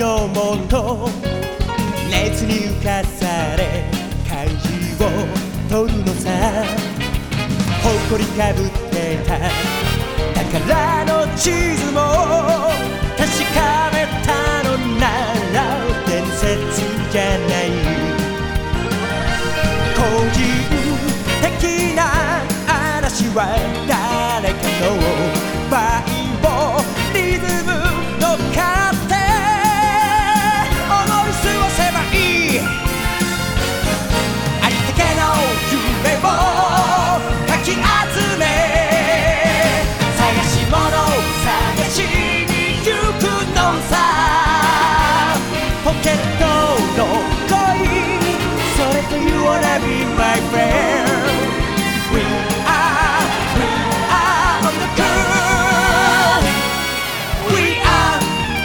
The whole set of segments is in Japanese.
のもと熱に浮かされ漢字を取るのさ誇りかぶってた宝の地図も確かめたのなら伝説じゃない個人的な嵐は誰かのバイオリズム乗っかって思い過ごせばいいありったけの夢をかき集め探し物探しに行くのさポケットの恋それと You wanna be my friend We are on the curve We are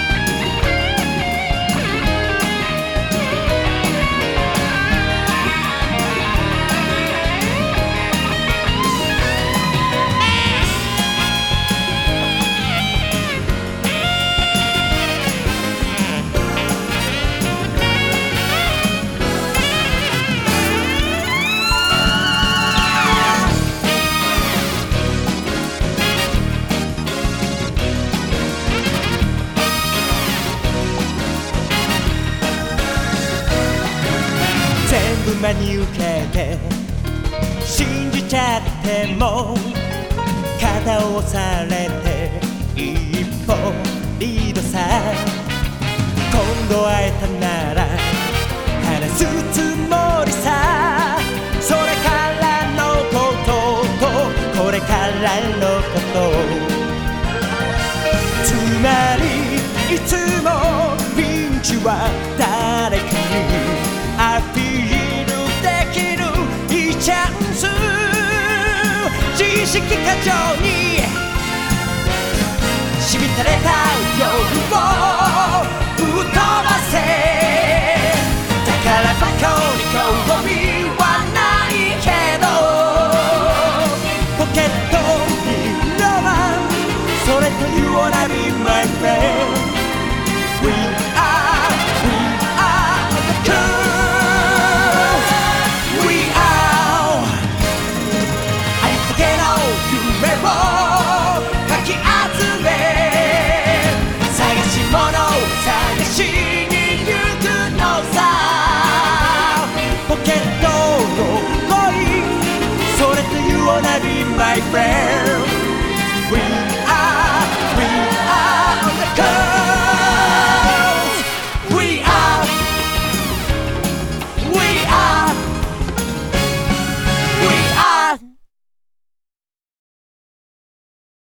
全部真に受けて信じちゃっても肩を押されて一歩リードさ今度会えたなら話すつもりさそれからのこととこれからのことつまりいつもピンチは誰かにアピールできるいいチャンス自意識過剰にしみたれた夜を吹っ飛ばせ宝箱に興味はないけどポケットにロマンそれと You wanna be my friend We are on the curve夢をかき集め探し物探しに行くのさポケットの恋それと You wanna be my friend We